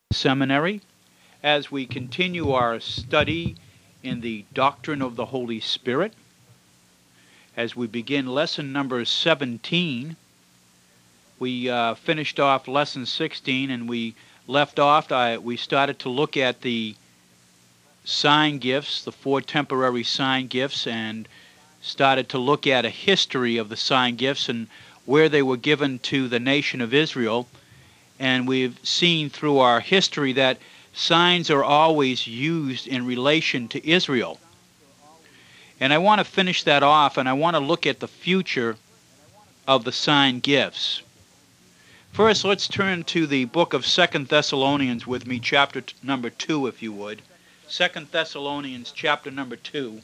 Seminary as we continue our study in the doctrine of the Holy Spirit. As we begin lesson number 17, we finished off lesson 16 and we left off, we started to look at the sign gifts, the 4 temporary sign gifts, and started to look at a history of the sign gifts and where they were given to the nation of Israel. And we've seen through our history that signs are always used in relation to Israel. And I want to finish that off, and I want to look at the future of the sign gifts. First, let's turn to the book of 2 Thessalonians with me, chapter number 2, if you would. 2 Thessalonians, chapter number 2.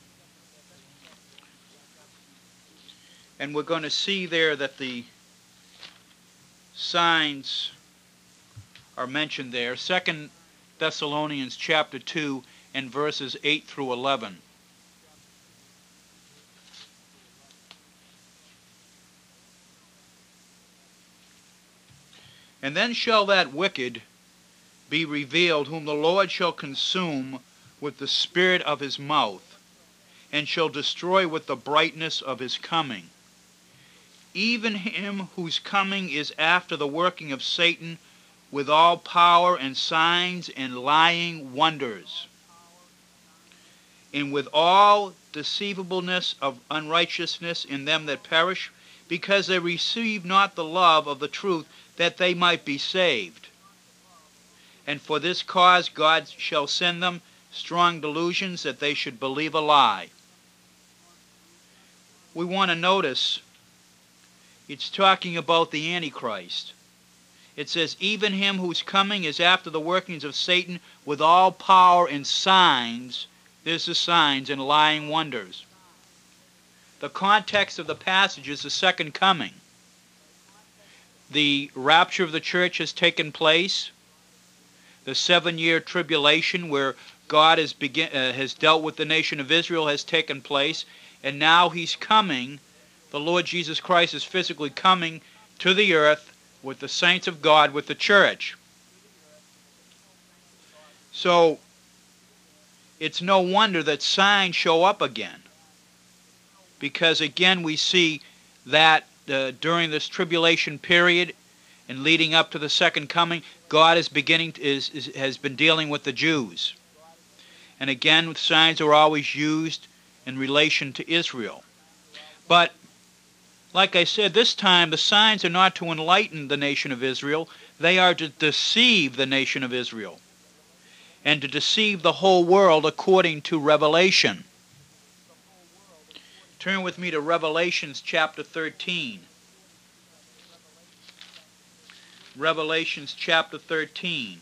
And we're going to see there that the signs are mentioned there. 2 Thessalonians chapter 2 and verses 8 through 11. And then shall that wicked be revealed, whom the Lord shall consume with the spirit of his mouth, and shall destroy with the brightness of his coming. Even him whose coming is after the working of Satan, with all power and signs and lying wonders, and with all deceivableness of unrighteousness in them that perish, because they receive not the love of the truth, that they might be saved. And for this cause God shall send them strong delusions, that they should believe a lie. We want to notice it's talking about the Antichrist. It says, even him whose coming is after the workings of Satan, with all power and signs. There's the signs and lying wonders. The context of the passage is the second coming. The rapture of the church has taken place. The 7-year tribulation where God has dealt with the nation of Israel has taken place. And now he's coming. The Lord Jesus Christ is physically coming to the earth with the saints of God, with the church. So it's no wonder that signs show up again. Because again we see that during this tribulation period and leading up to the second coming, God has been dealing with the Jews. And again, signs are always used in relation to Israel. But like I said, this time the signs are not to enlighten the nation of Israel. They are to deceive the nation of Israel and to deceive the whole world according to Revelation. Turn with me to Revelations chapter 13. Revelations chapter 13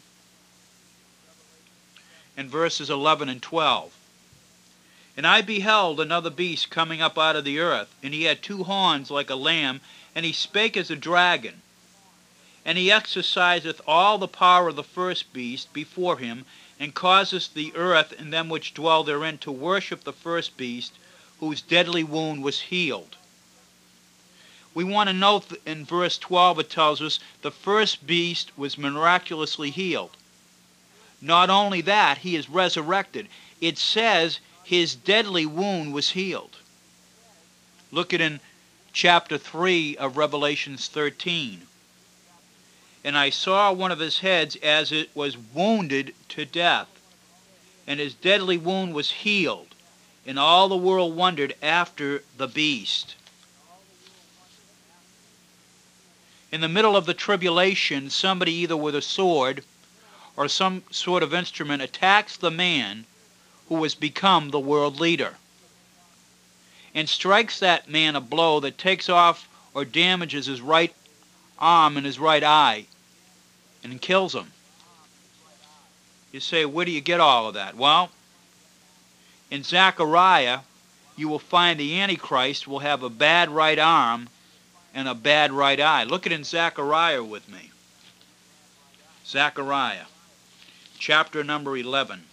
and verses 11 and 12. And I beheld another beast coming up out of the earth, and he had 2 horns like a lamb, and he spake as a dragon. And he exerciseth all the power of the first beast before him, and causeth the earth and them which dwell therein to worship the first beast, whose deadly wound was healed. We want to note that in verse 12 it tells us the first beast was miraculously healed. Not only that, he is resurrected. It says his deadly wound was healed. Look at in chapter 3 of Revelations 13. And I saw one of his heads as it was wounded to death, and his deadly wound was healed, and all the world wondered after the beast. In the middle of the tribulation, somebody either with a sword or some sort of instrument attacks the man who has become the world leader, and strikes that man a blow that takes off or damages his right arm and his right eye and kills him. You say, where do you get all of that? Well, in Zechariah, you will find the Antichrist will have a bad right arm and a bad right eye. Look at in Zechariah with me. Zechariah, chapter number 11.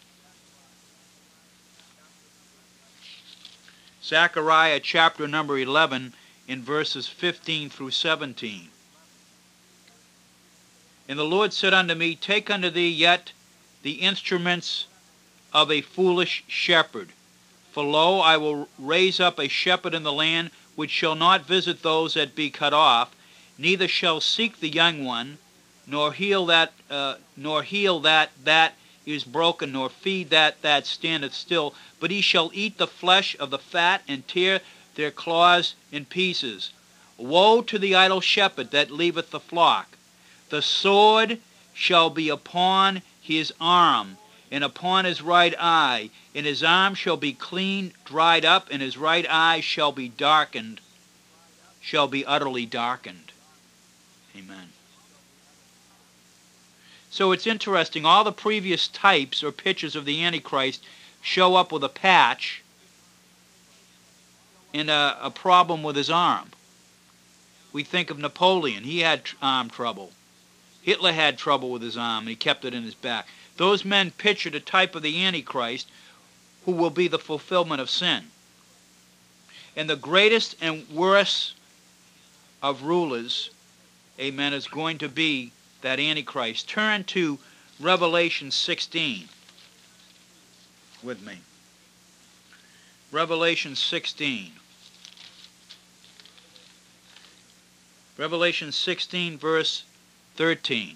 Zechariah chapter number 11 in verses 15 through 17. And the Lord said unto me, Take unto thee yet the instruments of a foolish shepherd. For lo, I will raise up a shepherd in the land, which shall not visit those that be cut off, neither shall seek the young one, nor heal that that is broken, nor feed that standeth still. But he shall eat the flesh of the fat, and tear their claws in pieces. Woe to the idle shepherd that leaveth the flock! The sword shall be upon his arm, and upon his right eye, and his arm shall be clean dried up, and his right eye shall be darkened, shall be utterly darkened. Amen. So it's interesting, all the previous types or pictures of the Antichrist show up with a patch and a problem with his arm. We think of Napoleon. He had arm trouble. Hitler had trouble with his arm, and he kept it in his back. Those men pictured a type of the Antichrist who will be the fulfillment of sin. And the greatest and worst of rulers, amen, is going to be that Antichrist. Turn to Revelation 16 with me. Revelation 16. Revelation 16, verse 13.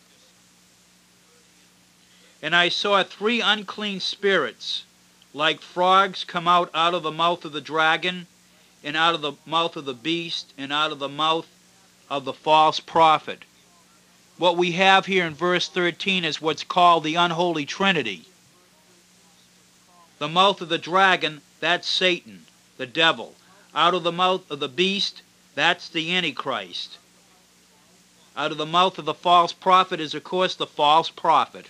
And I saw 3 unclean spirits, like frogs, come out of the mouth of the dragon, and out of the mouth of the beast, and out of the mouth of the false prophet. What we have here in verse 13 is what's called the unholy trinity. The mouth of the dragon, that's Satan, the devil. Out of the mouth of the beast, that's the Antichrist. Out of the mouth of the false prophet is, of course, the false prophet.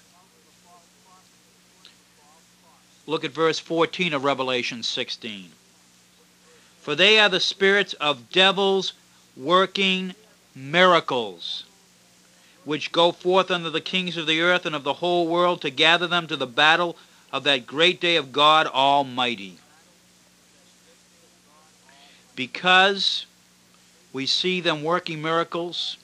Look at verse 14 of Revelation 16. For they are the spirits of devils working miracles, which go forth unto the kings of the earth and of the whole world, to gather them to the battle of that great day of God Almighty. Because we see them working miracles,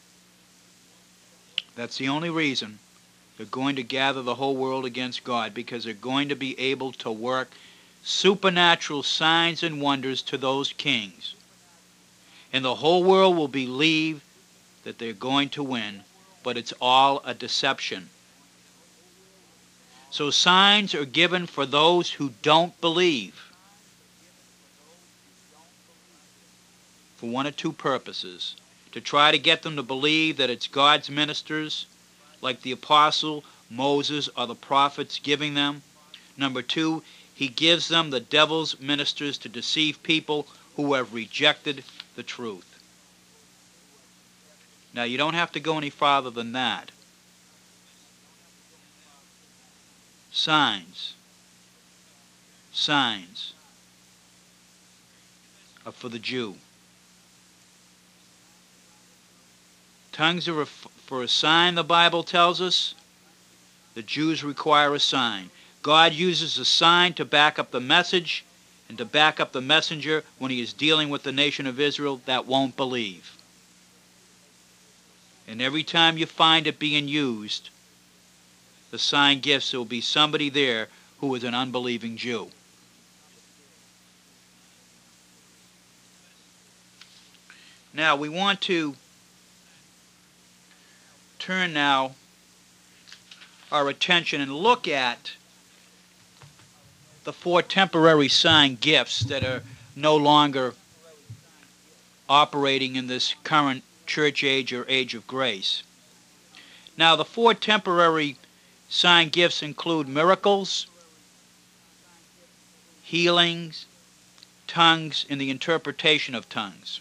that's the only reason they're going to gather the whole world against God, because they're going to be able to work supernatural signs and wonders to those kings. And the whole world will believe that they're going to win, but it's all a deception. So signs are given for those who don't believe, for one of two purposes: to try to get them to believe that it's God's ministers, like the apostle, Moses, or the prophets giving them. Number 2, he gives them the devil's ministers to deceive people who have rejected the truth. Now, you don't have to go any farther than that. Signs are for the Jew. Tongues are for a sign, the Bible tells us. The Jews require a sign. God uses a sign to back up the message and to back up the messenger when he is dealing with the nation of Israel that won't believe. And every time you find it being used, the sign gifts, there will be somebody there who is an unbelieving Jew. Now, we want to turn now our attention and look at the 4 temporary sign gifts that are no longer operating in this current church age or age of grace. Now, the 4 temporary sign gifts include miracles, healings, tongues, and the interpretation of tongues.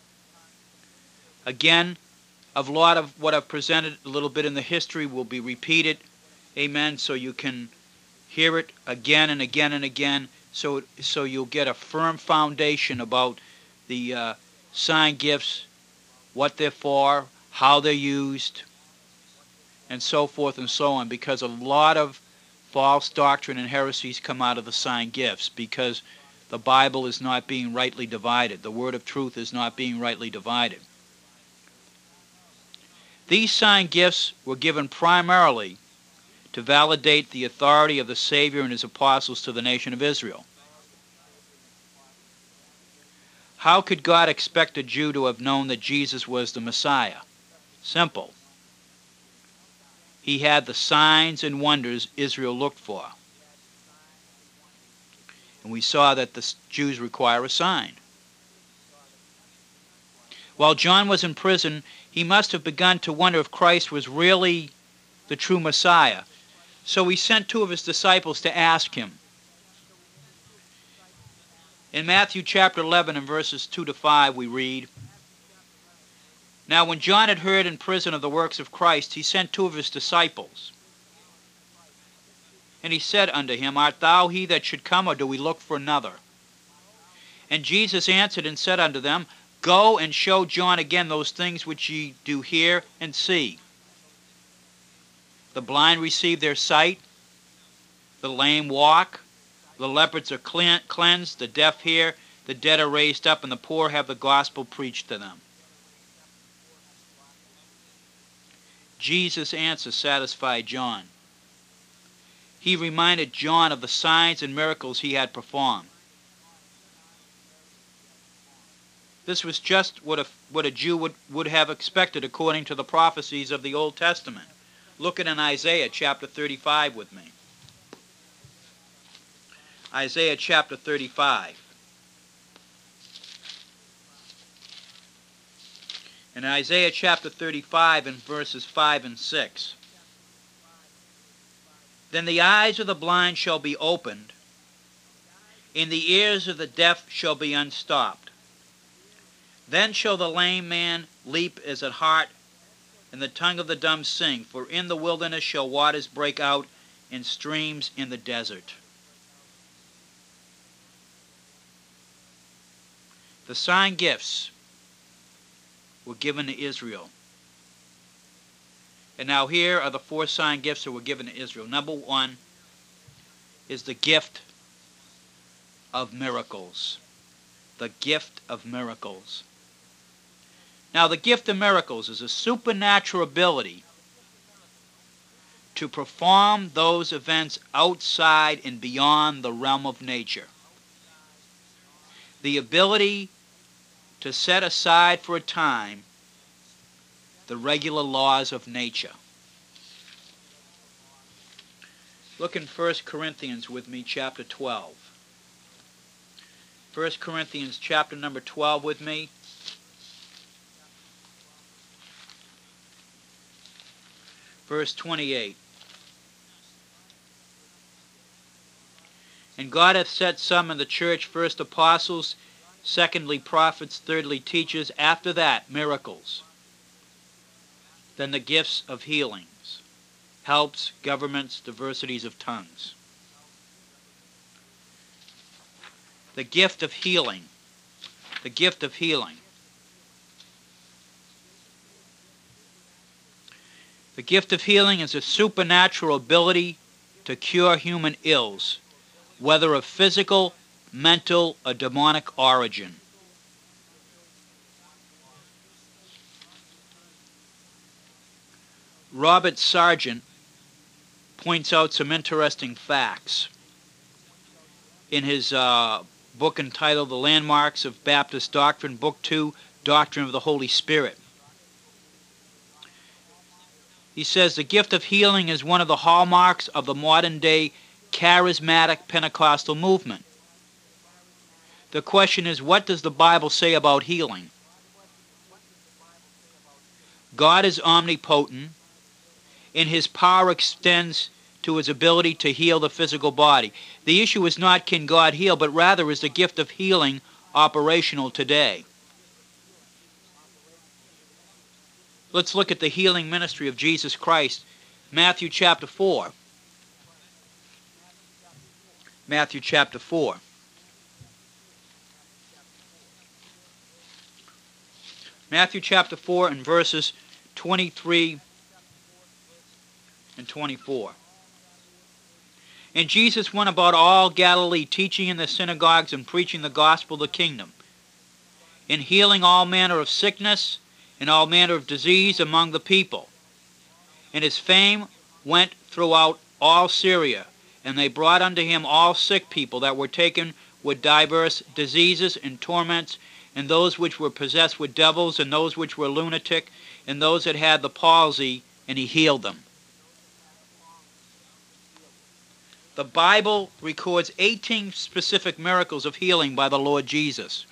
Again, a lot of what I've presented a little bit in the history will be repeated, amen, so you can hear it again and again and again, so you'll get a firm foundation about the sign gifts, what they're for, how they're used, and so forth and so on, because a lot of false doctrine and heresies come out of the sign gifts, because the Bible is not being rightly divided. The word of truth is not being rightly divided. These sign gifts were given primarily to validate the authority of the Savior and his apostles to the nation of Israel. How could God expect a Jew to have known that Jesus was the Messiah? Simple. He had the signs and wonders Israel looked for. And we saw that the Jews require a sign. While John was in prison, he must have begun to wonder if Christ was really the true Messiah. So he sent two of his disciples to ask him. In Matthew chapter 11 and verses 2 to 5 we read, "Now when John had heard in prison of the works of Christ, he sent two of his disciples. And he said unto him, Art thou he that should come, or do we look for another? And Jesus answered and said unto them, Go and show John again those things which ye do hear and see. The blind receive their sight, the lame walk, the lepers are cleansed, the deaf hear, the dead are raised up, and the poor have the gospel preached to them." Jesus' answer satisfied John. He reminded John of the signs and miracles he had performed. This was just what a Jew would have expected according to the prophecies of the Old Testament. Look at in Isaiah chapter 35 with me. Isaiah chapter 35. In Isaiah chapter 35 and verses 5 and 6. "Then the eyes of the blind shall be opened, and the ears of the deaf shall be unstopped. Then shall the lame man leap as an hart, and the tongue of the dumb sing. For in the wilderness shall waters break out, and streams in the desert." The sign gifts were given to Israel. And now here are the four sign gifts that were given to Israel. Number one is the gift of miracles. The gift of miracles. Now, the gift of miracles is a supernatural ability to perform those events outside and beyond the realm of nature. The ability to set aside for a time the regular laws of nature. Look in 1 Corinthians with me, chapter 12. 1 Corinthians chapter number 12 with me. Verse 28. "And God hath set some in the church, first apostles, secondly prophets, thirdly teachers, after that miracles, then the gifts of healings, helps, governments, diversities of tongues." The gift of healing. The gift of healing. The gift of healing is a supernatural ability to cure human ills, whether of physical, mental, or demonic origin. Robert Sargent points out some interesting facts in his book entitled The Landmarks of Baptist Doctrine, Book 2, Doctrine of the Holy Spirit. He says the gift of healing is one of the hallmarks of the modern-day charismatic Pentecostal movement. The question is, what does the Bible say about healing? God is omnipotent, and his power extends to his ability to heal the physical body. The issue is not can God heal, but rather is the gift of healing operational today. Let's look at the healing ministry of Jesus Christ. Matthew chapter 4. Matthew chapter 4. Matthew chapter 4 and verses 23 and 24. "And Jesus went about all Galilee, teaching in the synagogues and preaching the gospel of the kingdom, and healing all manner of sickness and all manner of disease among the people. And his fame went throughout all Syria, and they brought unto him all sick people that were taken with divers diseases and torments, and those which were possessed with devils, and those which were lunatic, and those that had the palsy, and he healed them. The Bible records 18 specific miracles of healing by the Lord Jesus.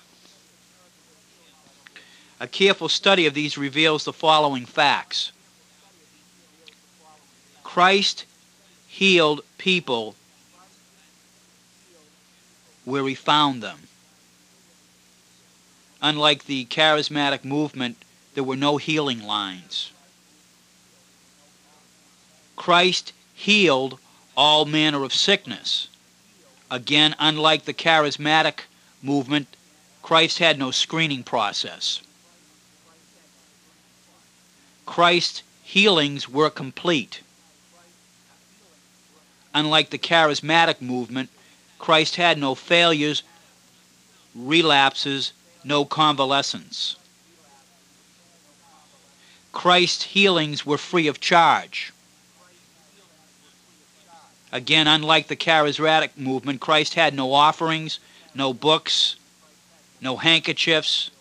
A careful study of these reveals the following facts. Christ healed people where he found them. Unlike the charismatic movement, there were no healing lines. Christ healed all manner of sickness. Again, unlike the charismatic movement, Christ had no screening process. Christ's healings were complete. Unlike the charismatic movement, Christ had no failures, relapses, no convalescence. Christ's healings were free of charge. Again, unlike the charismatic movement, Christ had no offerings, no books, no handkerchiefs.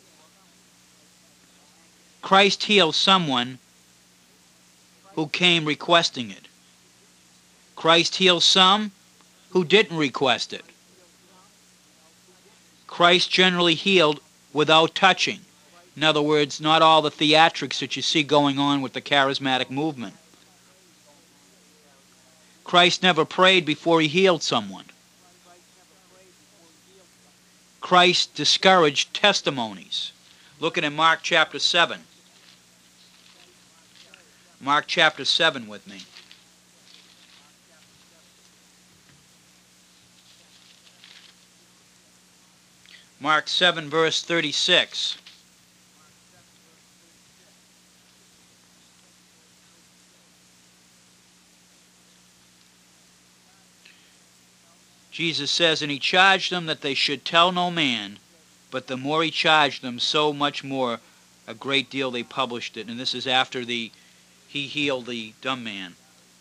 Christ healed someone who came requesting it. Christ healed some who didn't request it. Christ generally healed without touching. In other words, not all the theatrics that you see going on with the charismatic movement. Christ never prayed before he healed someone. Christ discouraged testimonies. Looking at Mark chapter 7. Mark chapter 7 with me. Mark 7 verse 36. Jesus says, and he charged them that they should tell no man, but the more he charged them, so much more a great deal they published it. And this is after he healed the dumb man.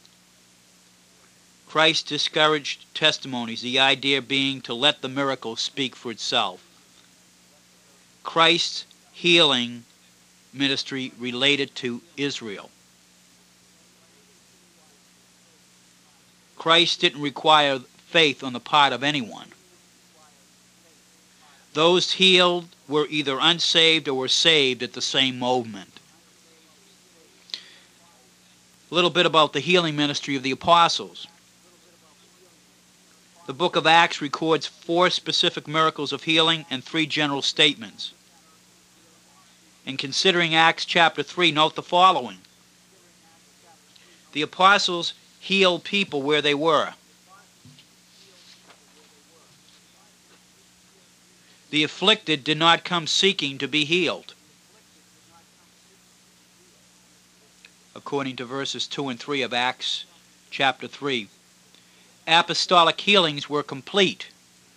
Christ discouraged testimonies, the idea being to let the miracle speak for itself. Christ's healing ministry related to Israel. Christ didn't require faith on the part of anyone. Those healed were either unsaved or were saved at the same moment. A little bit about the healing ministry of the apostles. The book of Acts records 4 specific miracles of healing and 3 general statements. In considering Acts chapter 3, note the following. The apostles healed people where they were. The afflicted did not come seeking to be healed, according to verses 2 and 3 of Acts chapter 3. Apostolic healings were complete.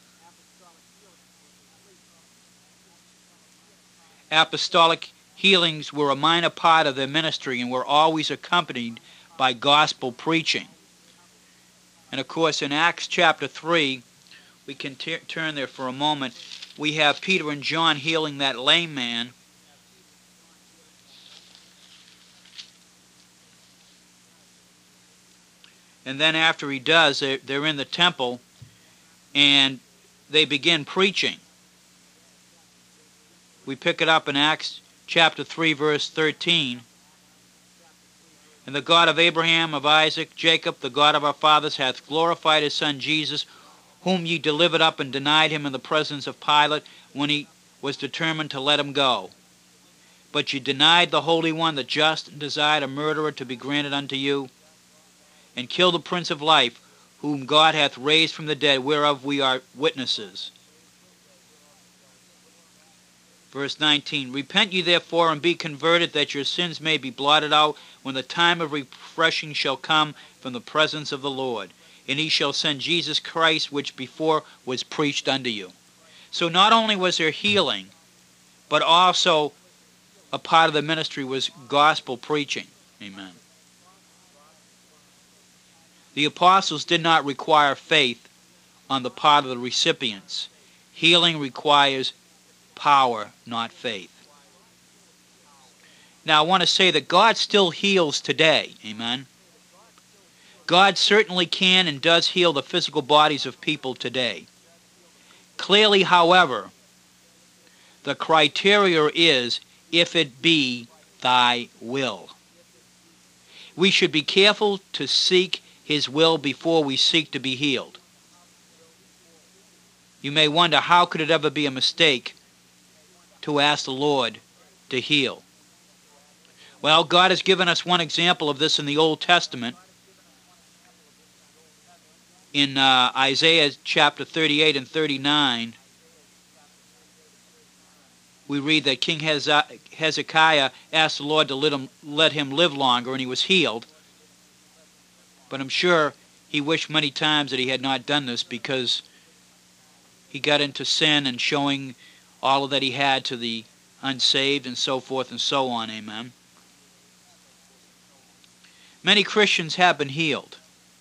Apostolic healings were a minor part of their ministry and were always accompanied by gospel preaching. And of course, in Acts chapter 3, we can turn there for a moment. We have Peter and John healing that lame man. And then after he does, they're in the temple and they begin preaching. We pick it up in Acts chapter 3, verse 13. And the God of Abraham, of Isaac, Jacob, the God of our fathers, hath glorified his Son Jesus, whom ye delivered up and denied him in the presence of Pilate, when he was determined to let him go. But ye denied the Holy One, the just, and desired a murderer to be granted unto you, and killed the Prince of Life, whom God hath raised from the dead, whereof we are witnesses. Verse 19, repent ye therefore, and be converted, that your sins may be blotted out, when the time of refreshing shall come from the presence of the Lord. And he shall send Jesus Christ, which before was preached unto you. So not only was there healing, but also a part of the ministry was gospel preaching. Amen. The apostles did not require faith on the part of the recipients. Healing requires power, not faith. Now I want to say that God still heals today. Amen. God certainly can and does heal the physical bodies of people today. Clearly, however, the criteria is, if it be thy will. We should be careful to seek his will before we seek to be healed. You may wonder, how could it ever be a mistake to ask the Lord to heal? Well, God has given us one example of this in the Old Testament. In Isaiah chapter 38 and 39, we read that King Hezekiah asked the Lord to let him live longer, and he was healed. But I'm sure he wished many times that he had not done this, because he got into sin and showing all that he had to the unsaved and so forth and so on. Amen. Many Christians have been healed.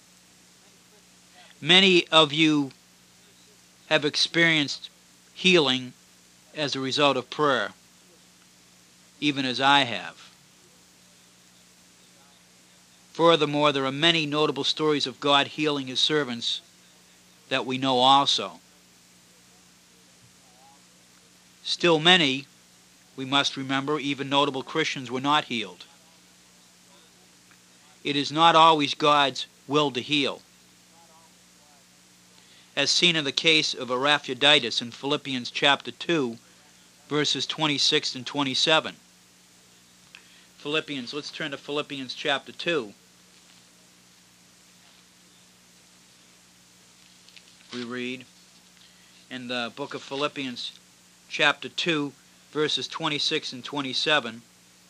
Many of you have experienced healing as a result of prayer, even as I have. Furthermore, there are many notable stories of God healing his servants that we know also. Still many, we must remember, even notable Christians were not healed. It is not always God's will to heal, as seen in the case of Epaphroditus in Philippians chapter 2, verses 26 and 27. Let's turn to Philippians chapter 2. We read in the book of Philippians chapter 2, verses 26 and 27,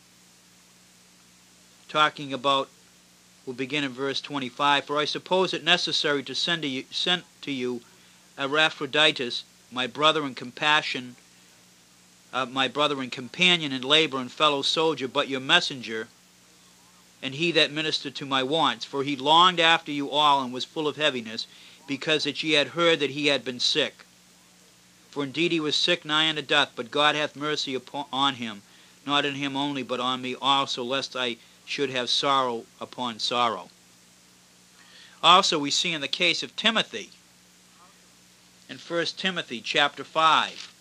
talking about, we'll begin in verse 25. For I suppose it necessary to send to you Epaphroditus, my brother in compassion, my brother and companion in labor and fellow soldier, but your messenger, and he that ministered to my wants. For he longed after you all, and was full of heaviness, because that ye had heard that he had been sick. For indeed he was sick nigh unto death, but God hath mercy on him, not on him only, but on me also, lest I should have sorrow upon sorrow. Also we see in the case of Timothy, in 1 Timothy chapter 5,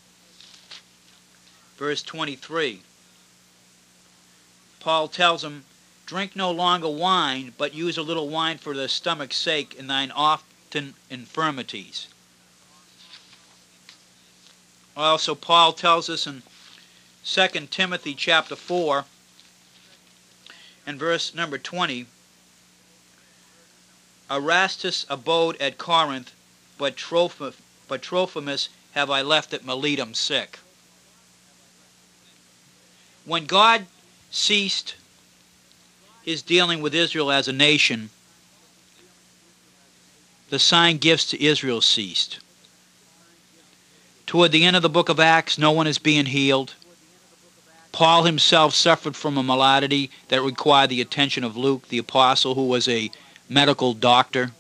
verse 23, Paul tells him, drink no longer wine, but use a little wine for the stomach's sake in thine often infirmities. Also Paul tells us in 2 Timothy chapter 4 and verse number 20, Erastus abode at Corinth, but Trophimus have I left at Miletum sick. When God ceased his dealing with Israel as a nation, the sign gifts to Israel ceased. Toward the end of the book of Acts, no one is being healed. Paul himself suffered from a malady that required the attention of Luke, the apostle, who was a medical doctor.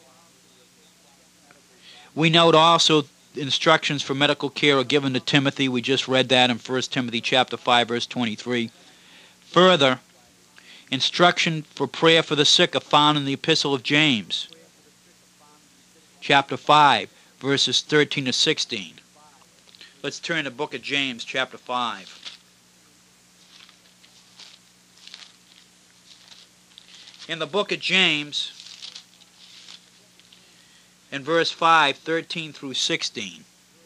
We note also instructions for medical care are given to Timothy. We just read that in 1 Timothy chapter 5, verse 23. Further, instruction for prayer for the sick are found in the epistle of James, chapter 5, verses 13 to 16. Let's turn to the book of James, chapter 5. In the book of James, in verse 5, 13 through 16,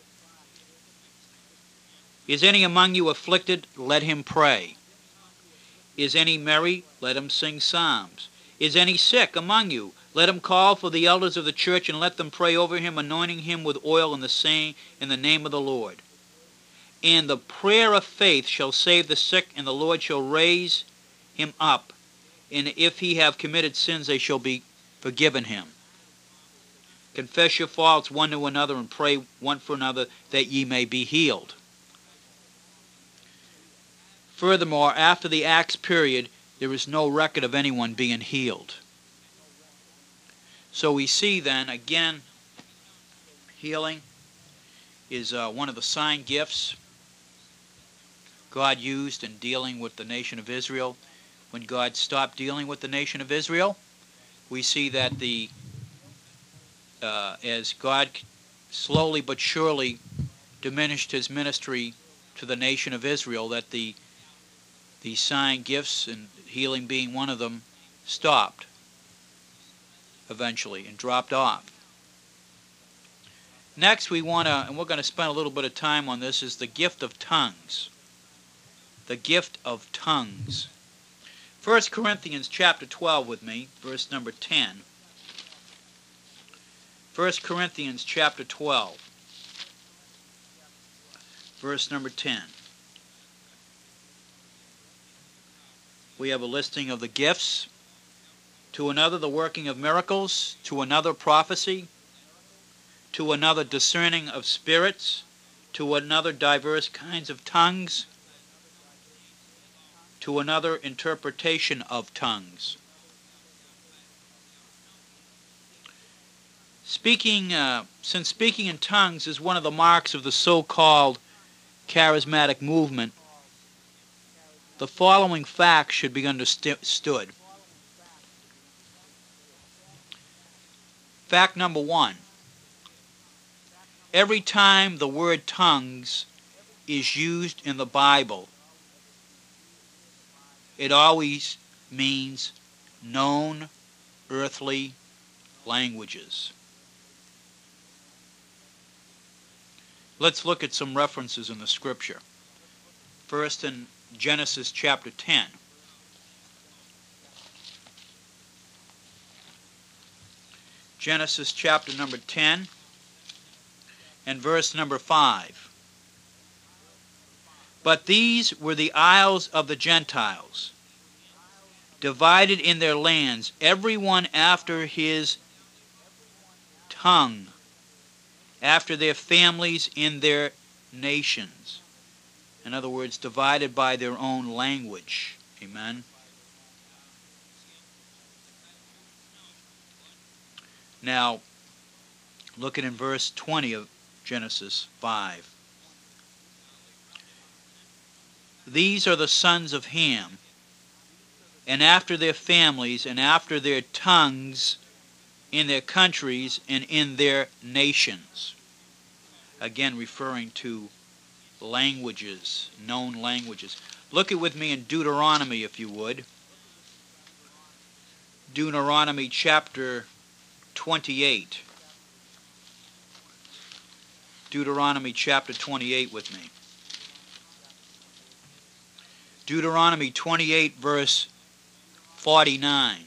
is any among you afflicted? Let him pray. Is any merry? Let him sing psalms. Is any sick among you? Let him call for the elders of the church, and let them pray over him, anointing him with oil in the name of the Lord. And the prayer of faith shall save the sick, and the Lord shall raise him up. And if he have committed sins, they shall be forgiven him. Confess your faults one to another, and pray one for another, that ye may be healed. Furthermore, after the Acts period, there is no record of anyone being healed. So we see then, again, healing is one of the sign gifts God used in dealing with the nation of Israel. When God stopped dealing with the nation of Israel, we see that as God slowly but surely diminished his ministry to the nation of Israel, that the sign gifts, and healing being one of them, stopped eventually and dropped off. Next we want to, and we're going to spend a little bit of time on this, is the gift of tongues. The gift of tongues. 1 Corinthians chapter 12 with me, verse number 10. 1 Corinthians chapter 12, verse number 10. We have a listing of the gifts. To another the working of miracles, to another prophecy, to another discerning of spirits, to another diverse kinds of tongues, to another interpretation of tongues. Since speaking in tongues is one of the marks of the so-called charismatic movement, the following facts should be understood. Fact number 1. Every time the word tongues is used in the Bible, it always means known earthly languages. Let's look at some references in the Scripture. First, in Genesis chapter 10. Genesis chapter number 10 and verse number 5. But these were the isles of the Gentiles, divided in their lands, every one after his tongue, after their families in their nations. In other words, divided by their own language. Amen. Now, look at in verse 20 of Genesis 5. These are the sons of Ham, and after their families, and after their tongues, in their countries, and in their nations. Again, referring to languages, known languages. Look at with me in Deuteronomy, if you would. Deuteronomy chapter 28. Deuteronomy chapter 28 with me. Deuteronomy 28 verse 49.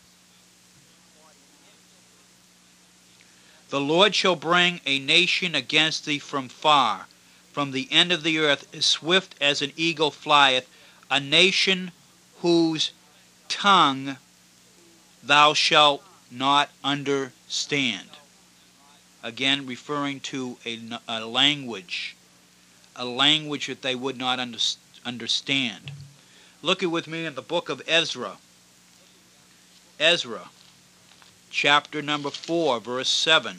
The Lord shall bring a nation against thee from far, from the end of the earth, as swift as an eagle flieth, a nation whose tongue thou shalt not understand. Again, referring to a language that they would not understand. Look at with me in the book of Ezra. Ezra, chapter number 4, verse 7.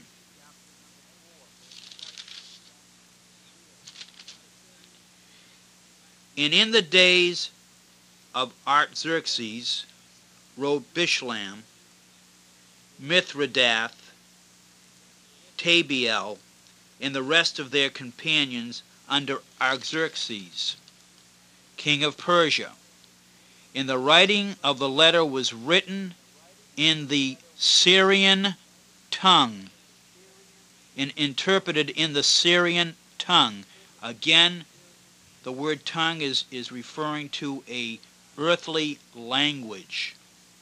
And in the days of Artaxerxes wrote Bishlam, Mithridath, Tabiel, and the rest of their companions under Artaxerxes, king of Persia. And the writing of the letter was written in the Syrian tongue and interpreted in the Syrian tongue. Again, the word tongue is referring to a earthly language.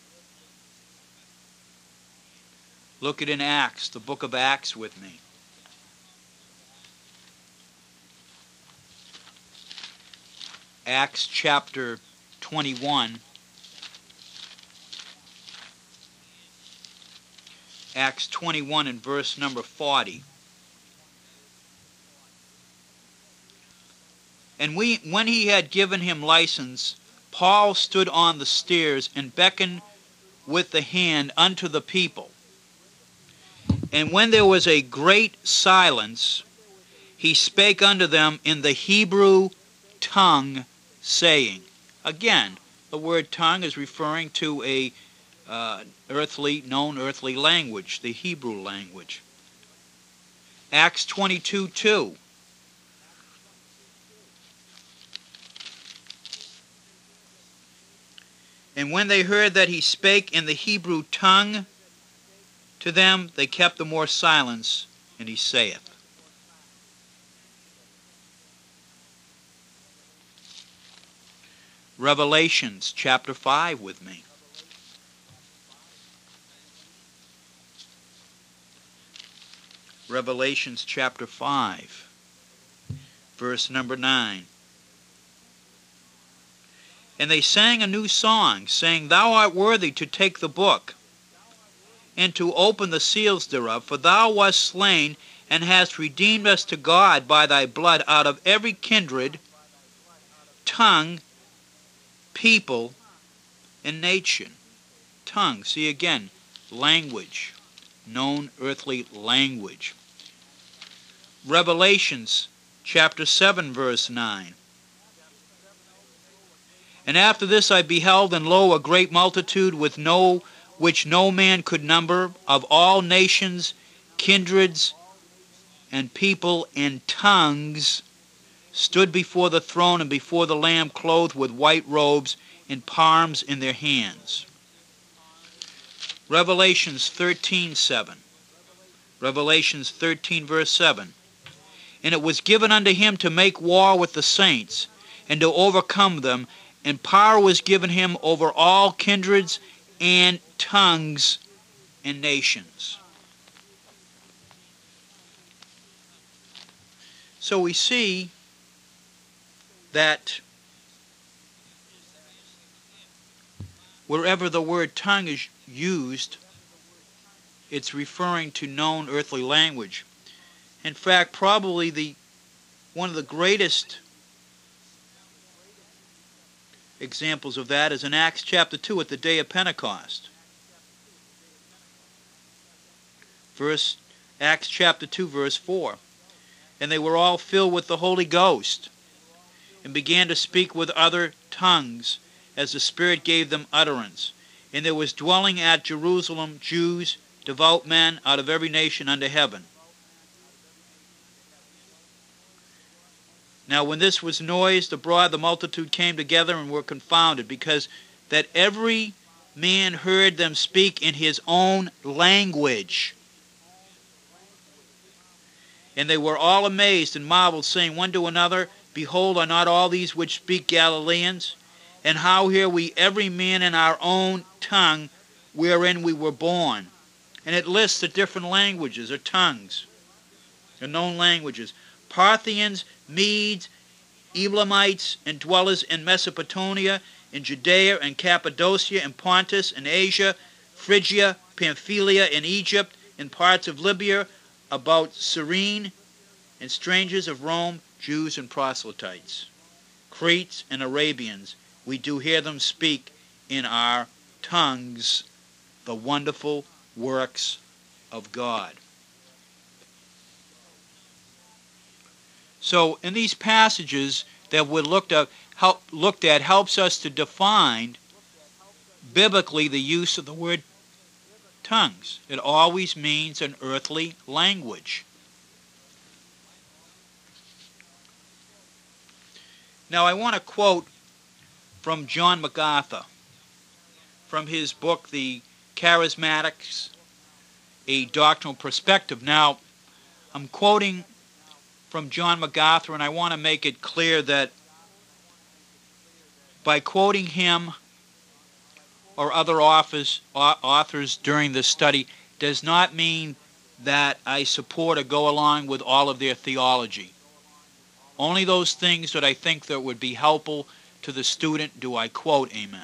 Look at in Acts, the book of Acts with me. Acts chapter 21. Acts 21 and verse number 40. And when he had given him license, Paul stood on the stairs and beckoned with the hand unto the people. And when there was a great silence, he spake unto them in the Hebrew tongue, saying. Again, the word tongue is referring to a known earthly language, the Hebrew language. Acts 22:2. And when they heard that he spake in the Hebrew tongue to them, they kept the more silence, and he saith. Revelations chapter 5 with me. Revelations chapter 5, verse number 9. And they sang a new song, saying, Thou art worthy to take the book, and to open the seals thereof, for thou wast slain, and hast redeemed us to God by thy blood out of every kindred, tongue, people, and nation. Tongue, see again, language, known earthly language. Revelations chapter 7, verse 9. And after this I beheld, and lo, a great multitude which no man could number, of all nations, kindreds, and people, and tongues, stood before the throne and before the Lamb, clothed with white robes, and palms in their hands. Revelations 13:7. Revelations 13, verse 7. And it was given unto him to make war with the saints, and to overcome them, and power was given him over all kindreds and tongues and nations. So we see that wherever the word tongue is used, it's referring to known earthly language. In fact, probably one of the greatest examples of that is in Acts chapter 2 at the day of Pentecost. Acts chapter 2, verse 4. And they were all filled with the Holy Ghost, and began to speak with other tongues, as the Spirit gave them utterance. And there was dwelling at Jerusalem Jews, devout men, out of every nation under heaven. Now when this was noised abroad, the multitude came together and were confounded, because that every man heard them speak in his own language. And they were all amazed and marveled, saying one to another, Behold, are not all these which speak Galileans? And how hear we every man in our own tongue wherein we were born? And it lists the different languages or tongues, the known languages. Parthians, Medes, Elamites, and dwellers in Mesopotamia, in Judea and Cappadocia, and Pontus, and Asia, Phrygia, Pamphylia, and Egypt, and parts of Libya, about Cyrene, and strangers of Rome, Jews and proselytes, Cretes and Arabians. We do hear them speak in our tongues the wonderful works of God. So in these passages that we looked at helps us to define biblically the use of the word tongues. It always means an earthly language. Now I want to quote from John MacArthur, from his book, The Charismatics, A Doctrinal Perspective. Now, I'm quoting from John MacArthur, and I want to make it clear that by quoting him or other authors during this study does not mean that I support or go along with all of their theology. Only those things that I think that would be helpful to the student do I quote, amen.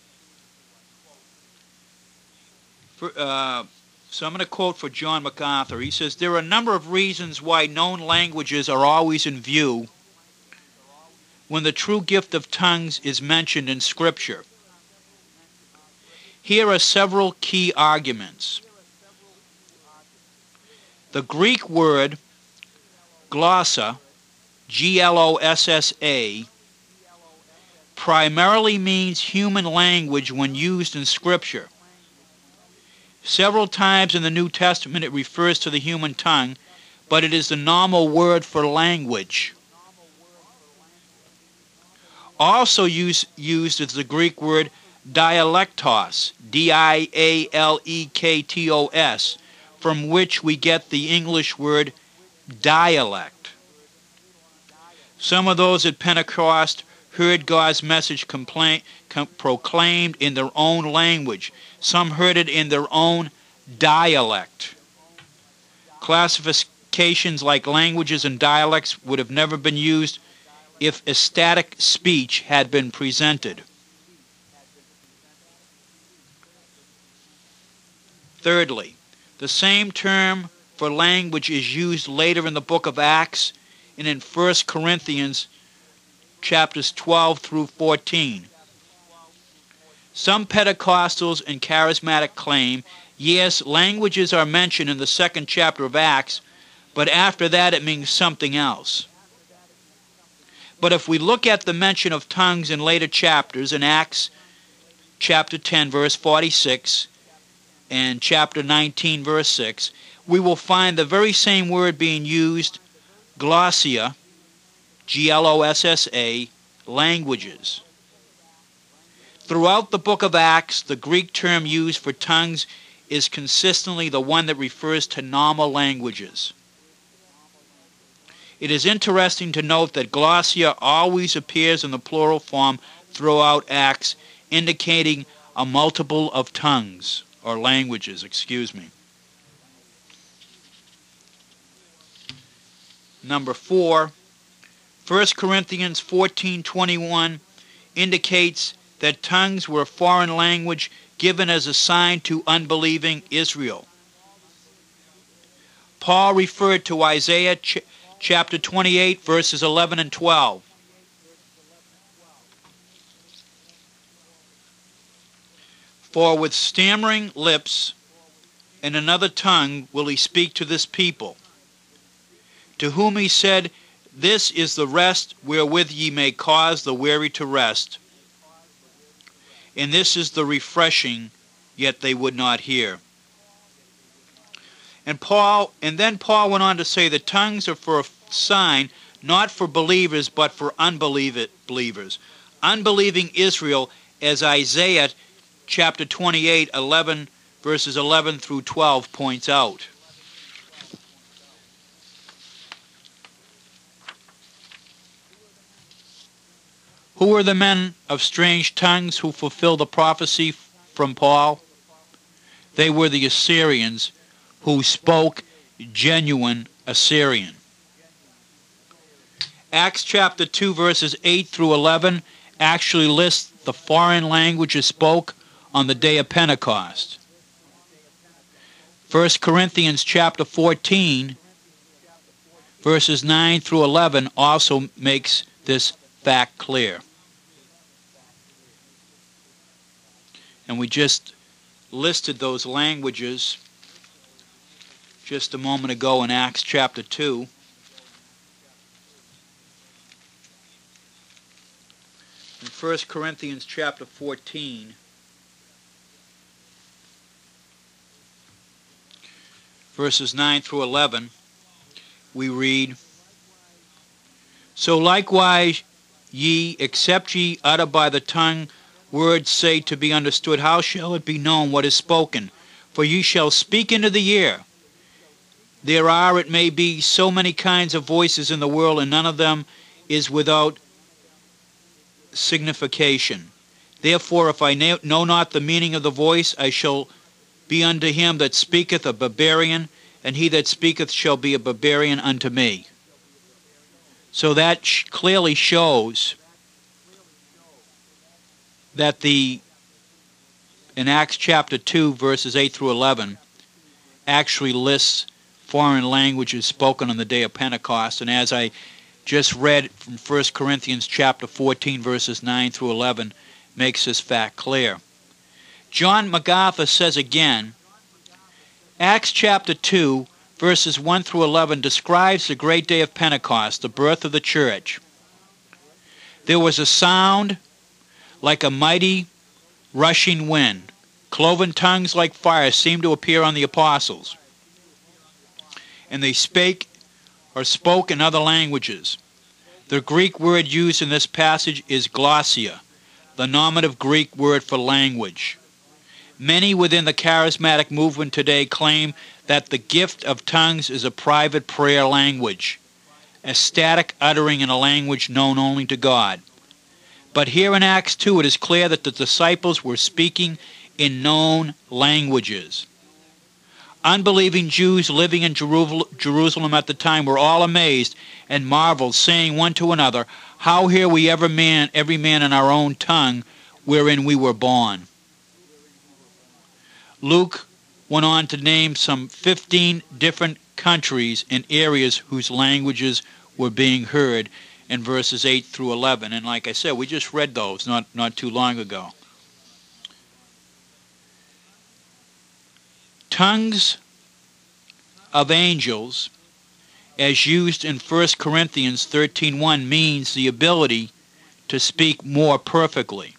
So I'm going to quote for John MacArthur. He says, There are a number of reasons why known languages are always in view when the true gift of tongues is mentioned in Scripture. Here are several key arguments. The Greek word glossa, G-L-O-S-S-A, primarily means human language when used in Scripture. Several times in the New Testament it refers to the human tongue, but it is the normal word for language. Also used is the Greek word dialektos, D-I-A-L-E-K-T-O-S, from which we get the English word dialect. Some of those at Pentecost heard God's message proclaimed in their own language. Some heard it in their own dialect. Classifications like languages and dialects would have never been used if ecstatic speech had been presented. Thirdly, the same term for language is used later in the book of Acts and in 1 Corinthians chapters 12 through 14. Some Pentecostals and Charismatic claim, yes, languages are mentioned in the 2nd chapter of Acts, but after that it means something else. But if we look at the mention of tongues in later chapters, in Acts chapter 10 verse 46 and chapter 19 verse 6, we will find the very same word being used, glossia, G-L-O-S-S-A, languages. Throughout the book of Acts, the Greek term used for tongues is consistently the one that refers to normal languages. It is interesting to note that glossia always appears in the plural form throughout Acts, indicating a multiple of tongues, or languages, Number 4, 1 Corinthians 14:21 indicates that tongues were a foreign language given as a sign to unbelieving Israel. Paul referred to Isaiah chapter 28, verses 11 and 12. For with stammering lips and another tongue will he speak to this people, to whom he said, this is the rest wherewith ye may cause the weary to rest. And this is the refreshing, yet they would not hear. And then Paul went on to say that tongues are for a sign, not for believers, but for unbelievers. Unbelieving Israel, as Isaiah chapter 28, 11, verses 11 through 12 points out. Who were the men of strange tongues who fulfilled the prophecy from Paul? They were the Assyrians who spoke genuine Assyrian. Acts chapter 2 verses 8 through 11 actually lists the foreign languages spoke on the day of Pentecost. 1 Corinthians chapter 14 verses 9 through 11 also makes this fact clear. And we just listed those languages just a moment ago in Acts chapter 2. In 1 Corinthians chapter 14, verses 9 through 11, we read, so likewise ye, except ye utter by the tongue words say to be understood, how shall it be known what is spoken? For ye shall speak into the ear. There are, it may be, so many kinds of voices in the world, and none of them is without signification. Therefore, if I know not the meaning of the voice, I shall be unto him that speaketh a barbarian, and he that speaketh shall be a barbarian unto me. So that clearly shows that in Acts chapter 2, verses 8 through 11, actually lists foreign languages spoken on the day of Pentecost. And as I just read from 1 Corinthians chapter 14, verses 9 through 11, makes this fact clear. John MacArthur says again, Acts chapter 2, verses 1 through 11 describes the great day of Pentecost, the birth of the church. There was a sound like a mighty rushing wind. Cloven tongues like fire seemed to appear on the apostles, and they spake or spoke in other languages. The Greek word used in this passage is glossia, the nominative Greek word for language. Many within the charismatic movement today claim that the gift of tongues is a private prayer language, ecstatic uttering in a language known only to God. But here in Acts 2 it is clear that the disciples were speaking in known languages. Unbelieving Jews living in Jerusalem at the time were all amazed and marveled, saying one to another, How hear we every man in our own tongue wherein we were born? Luke went on to name some 15 different countries and areas whose languages were being heard in verses 8 through 11. And like I said, we just read those not too long ago. Tongues of angels, as used in 1 Corinthians 13:1, means the ability to speak more perfectly.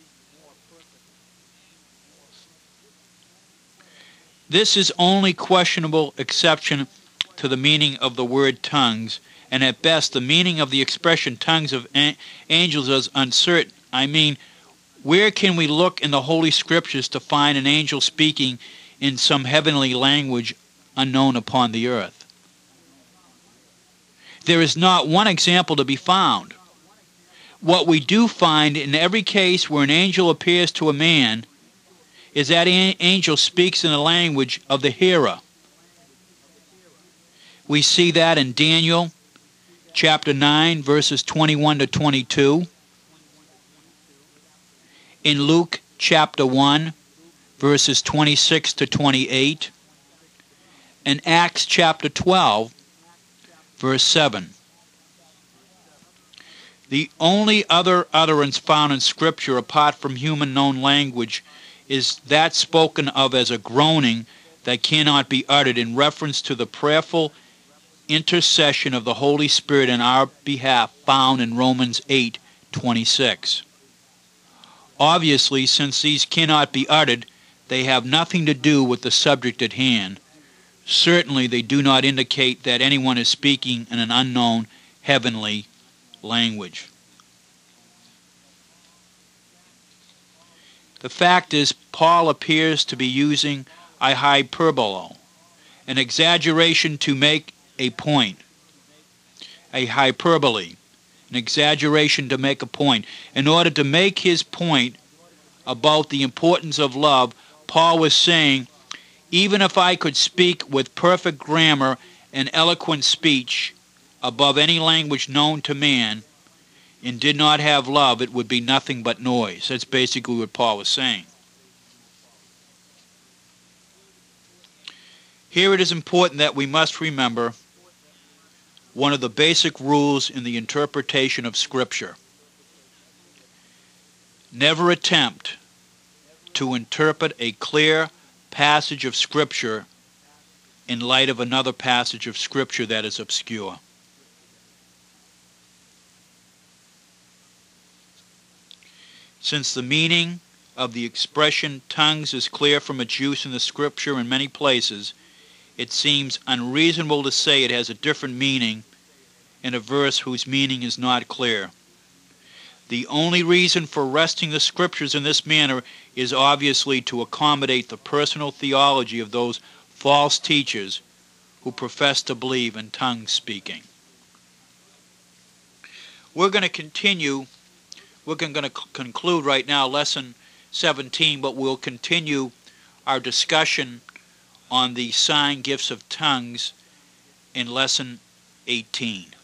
This is only questionable exception to the meaning of the word tongues, and at best the meaning of the expression tongues of angels is uncertain. I mean, where can we look in the Holy Scriptures to find an angel speaking in some heavenly language unknown upon the earth? There is not one example to be found. What we do find in every case where an angel appears to a man is that angel speaks in the language of the hearer. We see that in Daniel chapter 9, verses 21 to 22, in Luke chapter 1, verses 26 to 28, and Acts chapter 12, verse 7. The only other utterance found in Scripture apart from human known language is that spoken of as a groaning that cannot be uttered in reference to the prayerful intercession of the Holy Spirit in our behalf found in Romans 8:26. Obviously, since these cannot be uttered, they have nothing to do with the subject at hand. Certainly they do not indicate that anyone is speaking in an unknown heavenly language. The fact is, Paul appears to be using a hyperbole, an exaggeration to make a point. A hyperbole, an exaggeration to make a point. In order to make his point about the importance of love, Paul was saying, even if I could speak with perfect grammar and eloquent speech above any language known to man, and did not have love, it would be nothing but noise. That's basically what Paul was saying. Here it is important that we must remember one of the basic rules in the interpretation of Scripture. Never attempt to interpret a clear passage of Scripture in light of another passage of Scripture that is obscure. Since the meaning of the expression tongues is clear from its use in the Scripture in many places, it seems unreasonable to say it has a different meaning in a verse whose meaning is not clear. The only reason for resting the Scriptures in this manner is obviously to accommodate the personal theology of those false teachers who profess to believe in tongue speaking. We're going to continue. We're going to conclude right now lesson 17, but we'll continue our discussion on the sign gifts of tongues in lesson 18.